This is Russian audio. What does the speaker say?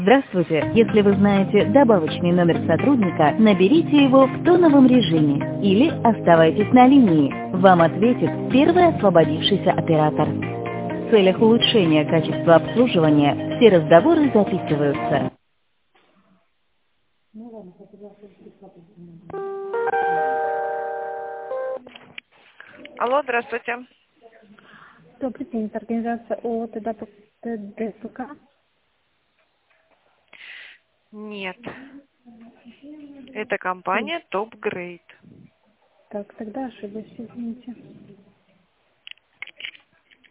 Здравствуйте! Если вы знаете добавочный номер сотрудника, наберите его в тоновом режиме или оставайтесь на линии. Вам ответит первый освободившийся оператор. В целях улучшения качества обслуживания все разговоры записываются. Алло, здравствуйте. Добрый день, это организация ООО ТДПК. Нет, это компания Top Grade. Так, тогда ошиблась, извините.